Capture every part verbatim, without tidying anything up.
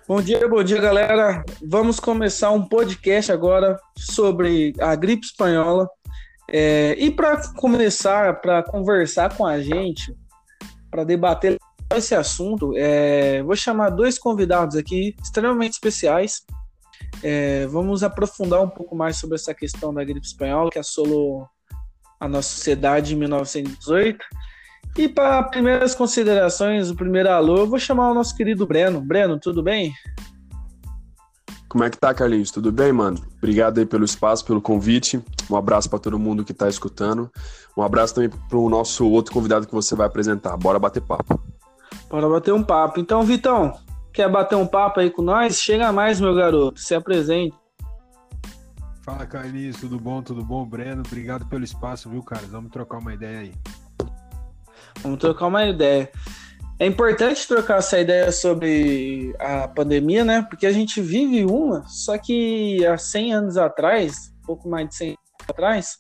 Bom dia, bom dia, galera. Vamos começar um podcast agora sobre a gripe espanhola. É, e para começar, para conversar com a gente, para debater esse assunto, é, vou chamar dois convidados aqui extremamente especiais. É, vamos aprofundar um pouco mais sobre essa questão da gripe espanhola que assolou a nossa sociedade em mil novecentos e dezoito. E para primeiras considerações, o primeiro alô, eu vou chamar o nosso querido Breno. Breno, tudo bem? Como é que tá, Carlinhos? Tudo bem, mano? Obrigado aí pelo espaço, pelo convite. Um abraço para todo mundo que tá escutando. Um abraço também pro nosso outro convidado que você vai apresentar. Bora bater papo. Bora bater um papo. Então, Vitão, quer bater um papo aí com nós? Chega mais, meu garoto. Se apresente. Fala, Carlinhos. Tudo bom? Tudo bom, Breno? Obrigado pelo espaço, viu, cara? Vamos trocar uma ideia aí. Vamos trocar uma ideia. É importante trocar essa ideia sobre a pandemia, né? Porque a gente vive uma, só que há cem anos atrás, um pouco mais de cem anos atrás,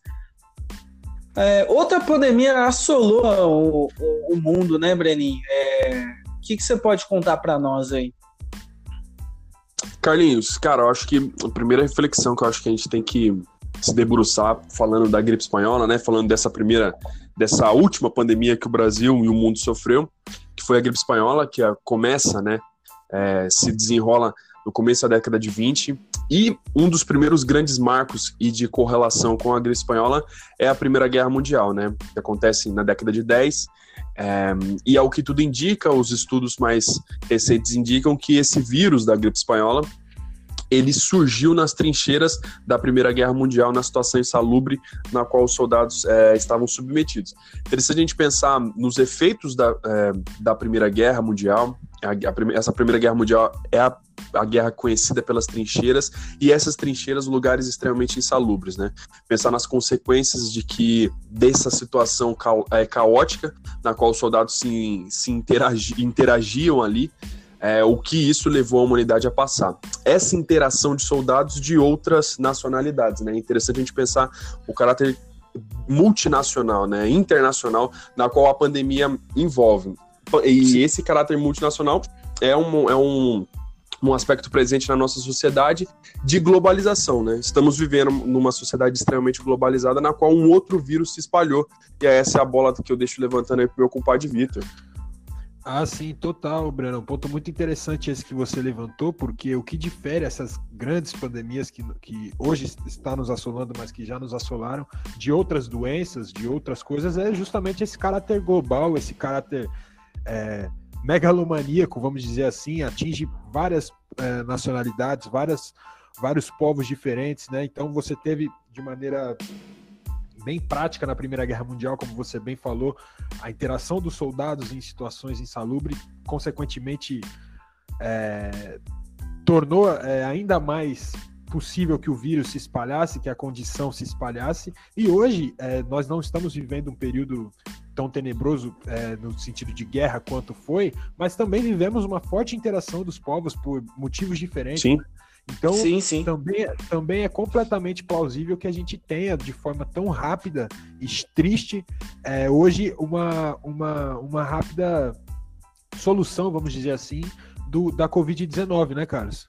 é, outra pandemia assolou o, o, o mundo, né, Breninho? É, o que, que você pode contar para nós aí? Carlinhos, cara, eu acho que a primeira reflexão que eu acho que a gente tem que se debruçar falando da gripe espanhola, né? Falando dessa primeira, dessa última pandemia que o Brasil e o mundo sofreu, que foi a gripe espanhola, que a, começa, né? É, se desenrola no começo da década de vinte, e um dos primeiros grandes marcos e de correlação com a gripe espanhola é a Primeira Guerra Mundial, né? Que acontece na década de dez, é, e ao que tudo indica, os estudos mais recentes indicam que esse vírus da gripe espanhola ele surgiu nas trincheiras da Primeira Guerra Mundial, na situação insalubre na qual os soldados é, estavam submetidos. Interessante a gente pensar nos efeitos da, é, da Primeira Guerra Mundial. A, a, essa Primeira Guerra Mundial é a, a guerra conhecida pelas trincheiras, e essas trincheiras, lugares extremamente insalubres, né? Pensar nas consequências de que dessa situação ca, é, caótica, na qual os soldados se, se interagi, interagiam ali, É, o que isso levou a humanidade a passar. Essa interação de soldados de outras nacionalidades, né? É interessante a gente pensar o caráter multinacional, né? Internacional, na qual a pandemia envolve. E Sim. esse caráter multinacional é um, é um, um aspecto presente na nossa sociedade de globalização, né? Estamos vivendo numa sociedade extremamente globalizada, na qual um outro vírus se espalhou. E essa é a bola que eu deixo levantando aí pro meu compadre Vitor. Ah, sim, total, Breno. Um ponto muito interessante esse que você levantou, porque o que difere essas grandes pandemias que, que hoje está nos assolando, mas que já nos assolaram, de outras doenças, de outras coisas, é justamente esse caráter global, esse caráter é, megalomaníaco, vamos dizer assim, atinge várias é, nacionalidades, várias, vários povos diferentes, né? Então você teve de maneira bem prática na Primeira Guerra Mundial, como você bem falou, a interação dos soldados em situações insalubres, consequentemente, é, tornou é, ainda mais possível que o vírus se espalhasse, que a condição se espalhasse, e hoje é, nós não estamos vivendo um período tão tenebroso é, no sentido de guerra quanto foi, mas também vivemos uma forte interação dos povos por motivos diferentes. Sim. Então, sim, sim. Também, também é completamente plausível que a gente tenha, de forma tão rápida e triste, é, hoje uma, uma, uma rápida solução, vamos dizer assim, do, da covid dezenove, né, Carlos?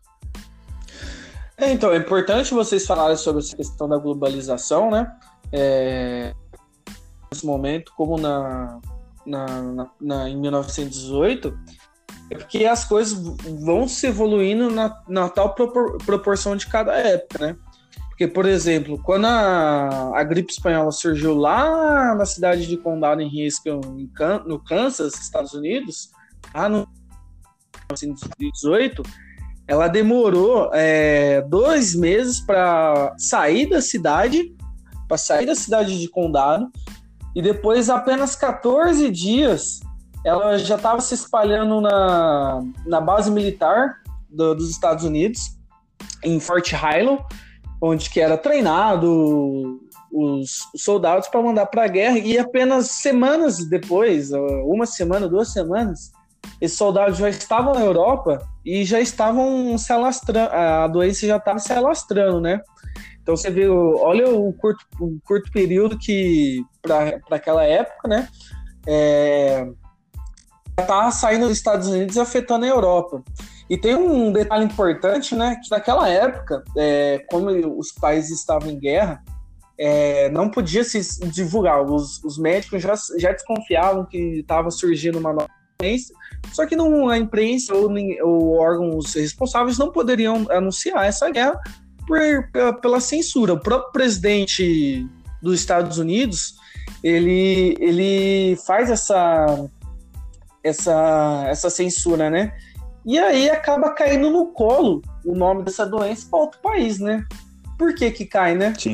É, então, é importante vocês falarem sobre essa questão da globalização, né? É, nesse momento, como na, na, na, na, em mil novecentos e dezoito... É porque as coisas vão se evoluindo na, na tal propor, proporção de cada época, né? Porque, por exemplo, quando a, a gripe espanhola surgiu lá na cidade de Condado em Risco, no Kansas, Estados Unidos, lá no mil novecentos e dezoito, ela demorou é, dois meses para sair da cidade, para sair da cidade de Condado, e depois apenas quatorze dias ela já estava se espalhando na, na base militar do, dos Estados Unidos, em Fort Hilo, onde que era treinado os, os soldados para mandar para a guerra, e apenas semanas depois, uma semana, duas semanas, esses soldados já estavam na Europa e já estavam se alastrando, a doença já estava se alastrando, né? Então você vê, olha o curto, o curto período que, para aquela época, né? É, tá saindo dos Estados Unidos e afetando a Europa. E tem um detalhe importante, né, que naquela época, é, como os países estavam em guerra, é, não podia se divulgar. Os, os médicos já, já desconfiavam que estava surgindo uma nova doença, só que não, a imprensa ou, ou órgãos responsáveis não poderiam anunciar essa guerra por, pela censura. O próprio presidente dos Estados Unidos, ele, ele faz essa, essa, essa censura, né? E aí acaba caindo no colo o nome dessa doença para outro país, né? Por que que cai, né? Sim.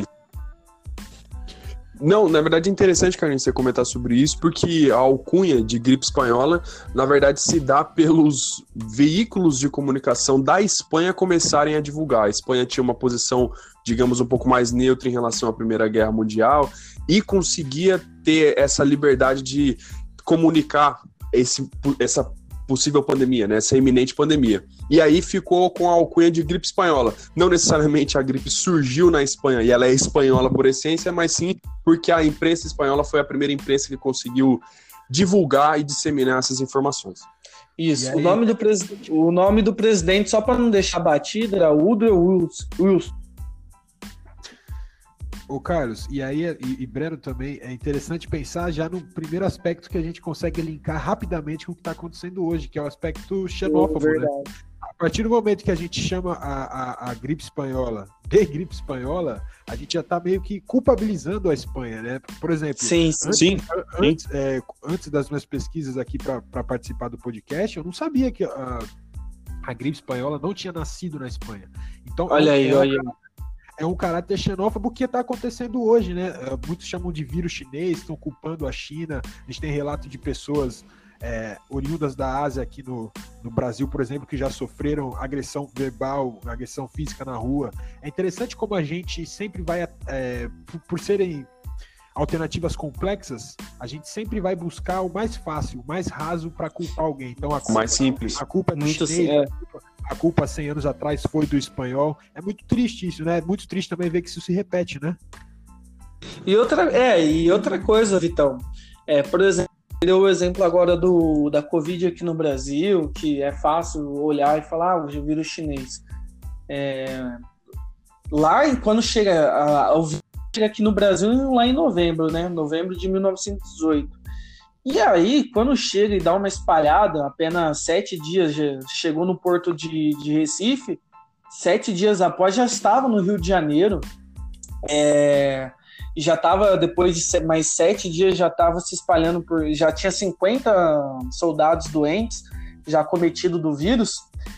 Não, na verdade é interessante, Carlinhos, você comentar sobre isso, porque a alcunha de gripe espanhola, na verdade, se dá pelos veículos de comunicação da Espanha começarem a divulgar. A Espanha tinha uma posição, digamos, um pouco mais neutra em relação à Primeira Guerra Mundial e conseguia ter essa liberdade de comunicar esse, essa possível pandemia, né? Essa iminente pandemia. E aí ficou com a alcunha de gripe espanhola. Não necessariamente a gripe surgiu na Espanha e ela é espanhola por essência, mas sim porque a imprensa espanhola foi a primeira imprensa que conseguiu divulgar e disseminar essas informações. Isso. O nome, do pres... o nome do presidente, só para não deixar batido, era Woodrow Wilson. Ô Carlos, e aí, e, e Breno também, é interessante pensar já no primeiro aspecto que a gente consegue linkar rapidamente com o que está acontecendo hoje, que é o aspecto xenófobo, é né? A partir do momento que a gente chama a, a, a gripe espanhola de gripe espanhola, a gente já está meio que culpabilizando a Espanha, né? Por exemplo, sim, antes, sim. Antes, é, antes das minhas pesquisas aqui para participar do podcast, eu não sabia que a, a gripe espanhola não tinha nascido na Espanha. Então, olha aí, é, olha aí. É um caráter xenófobo que está acontecendo hoje, né? Muitos chamam de vírus chinês, estão culpando a China. A gente tem relato de pessoas é, oriundas da Ásia aqui no, no Brasil, por exemplo, que já sofreram agressão verbal, agressão física na rua. É interessante como a gente sempre vai, é, por, por serem alternativas complexas, a gente sempre vai buscar o mais fácil, o mais raso para culpar alguém. Então, a culpa, mais simples. A culpa é do Muito chinês, é. a culpa, a culpa cem anos atrás foi do espanhol. É muito triste isso, né? É muito triste também ver que isso se repete, né? E outra, é, e outra coisa, Vitão, é, por exemplo, deu o exemplo agora do, da Covid aqui no Brasil, que é fácil olhar e falar, ah, o vírus chinês. É, lá, quando chega a, o vírus chega aqui no Brasil, lá em novembro, né? Novembro de mil novecentos e dezoito. E aí, quando chega e dá uma espalhada, apenas sete dias, já chegou no porto de, de Recife, sete dias após já estava no Rio de Janeiro, é, e já estava, depois de mais sete dias, já estava se espalhando por, já tinha cinquenta soldados doentes, já cometido do vírus.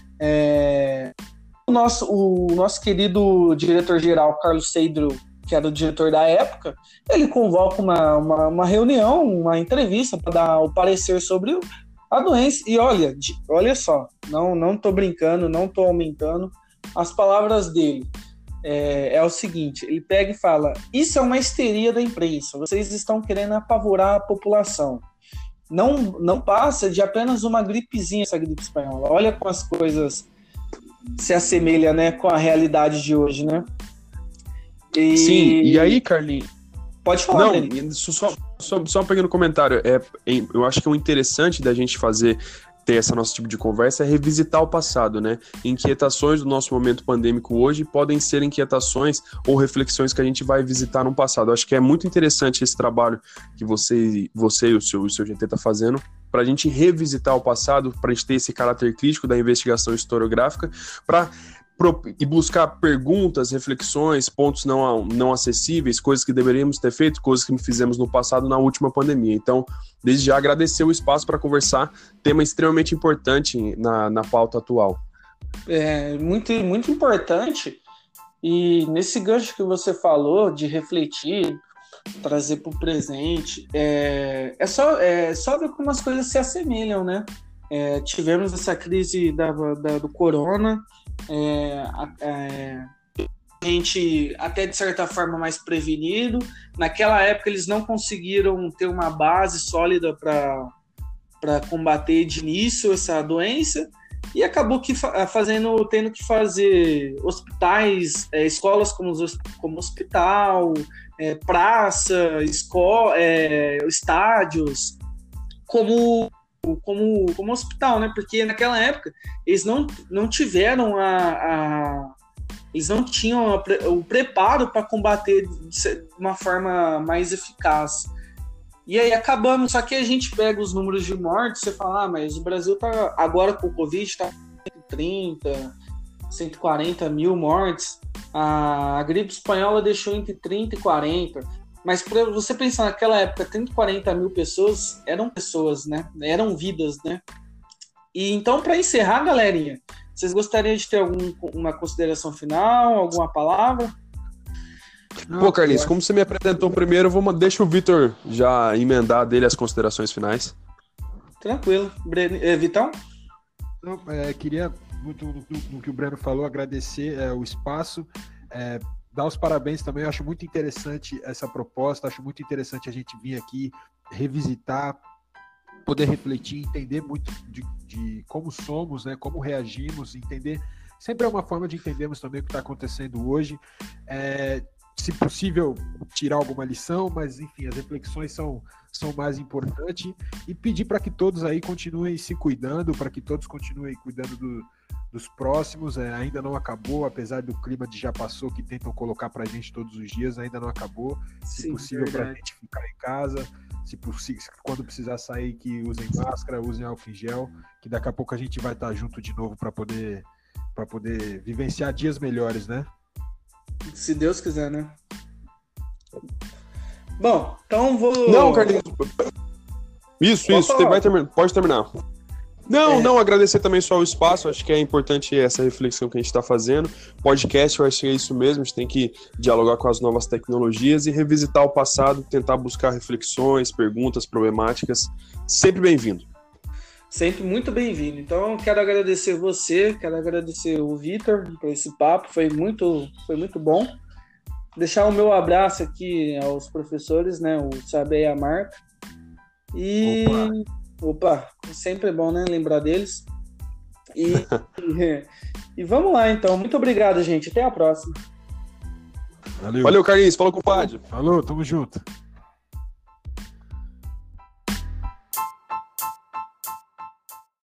É, o, nosso, o nosso querido diretor-geral, Carlos Seidel, que era o diretor da época, ele convoca uma, uma, uma reunião, uma entrevista para dar o parecer sobre a doença. E olha, olha só, não não estou brincando, não estou aumentando. As palavras dele é, é o seguinte, ele pega e fala, isso é uma histeria da imprensa, vocês estão querendo apavorar a população. Não, não passa de apenas uma gripezinha essa gripe espanhola. Olha como as coisas se assemelham, né, com a realidade de hoje, né? E... Sim, e aí, Carlinhos? Pode falar, Não, só, só, só um pequeno comentário. É, eu acho que o interessante da gente fazer, ter esse nosso tipo de conversa é revisitar o passado, né? Inquietações do nosso momento pandêmico hoje podem ser inquietações ou reflexões que a gente vai visitar no passado. Eu acho que é muito interessante esse trabalho que você, você e o seu, o seu G T tá fazendo, para a gente revisitar o passado, para a gente ter esse caráter crítico da investigação historiográfica, para e buscar perguntas, reflexões, pontos não, não acessíveis, coisas que deveríamos ter feito, coisas que fizemos no passado na última pandemia. Então, desde já agradecer o espaço para conversar, tema extremamente importante na, na pauta atual. É muito, muito importante, e nesse gancho que você falou de refletir, trazer para o presente, é, é, só, é só ver como as coisas se assemelham, né? É, tivemos essa crise da, da, do corona, É, é, a gente até de certa forma mais prevenido. Naquela época eles não conseguiram ter uma base sólida para combater de início essa doença e acabou que fazendo, tendo que fazer hospitais, é, escolas como, como hospital, é, praça, escola, é, estádios como como, como hospital, né? Porque naquela época eles não, não tiveram a, a eles não tinham a, o preparo para combater de uma forma mais eficaz. E aí acabamos, só que a gente pega os números de mortes, você fala, ah, mas o Brasil tá agora com o Covid está cento e trinta, cento e quarenta mil mortes. A, a gripe espanhola deixou entre trinta e quarenta. Mas para você pensar naquela época, trinta e quarenta mil pessoas eram pessoas, né? Eram vidas, né? E então, para encerrar, galerinha, vocês gostariam de ter alguma consideração final, alguma palavra? Não, Pô, Carlinhos, como você me apresentou primeiro, eu vou, deixa o Vitor já emendar dele as considerações finais. Tranquilo. Breno, é, Vitão? Não, é, queria, muito no, no que o Breno falou, agradecer é, o espaço, é, dar os parabéns também. Eu acho muito interessante essa proposta, acho muito interessante a gente vir aqui revisitar, poder refletir, entender muito de, de como somos, né, como reagimos, entender. Sempre é uma forma de entendermos também o que está acontecendo hoje. É, se possível, tirar alguma lição, mas, enfim, as reflexões são, são mais importantes. E pedir para que todos aí continuem se cuidando, para que todos continuem cuidando do, dos próximos. É, ainda não acabou, apesar do clima de já passou, que tentam colocar para a gente todos os dias, ainda não acabou. Se Sim, possível, para a gente ficar em casa. Se possível, quando precisar sair, que usem máscara, usem álcool em gel, que daqui a pouco a gente vai estar junto de novo para poder, para poder vivenciar dias melhores, né? Se Deus quiser, né? Bom, então vou... Não, Carlinhos. Isso, pode isso. Vai terminar. Pode terminar. Não, é. não, agradecer também só o espaço. Acho que é importante essa reflexão que a gente está fazendo. Podcast, eu acho que é isso mesmo. A gente tem que dialogar com as novas tecnologias e revisitar o passado, tentar buscar reflexões, perguntas, problemáticas. Sempre bem-vindo. Sempre muito bem-vindo. Então, quero agradecer você, quero agradecer o Vitor por esse papo, foi muito, foi muito bom. Deixar o meu abraço aqui aos professores, né, o Sabé e a Marta. E, opa, opa sempre é bom, né, lembrar deles. E, e, e vamos lá, então. Muito obrigado, gente. Até a próxima. Valeu, Valeu Carlinhos. Falou com o Padre. Falou, tamo junto.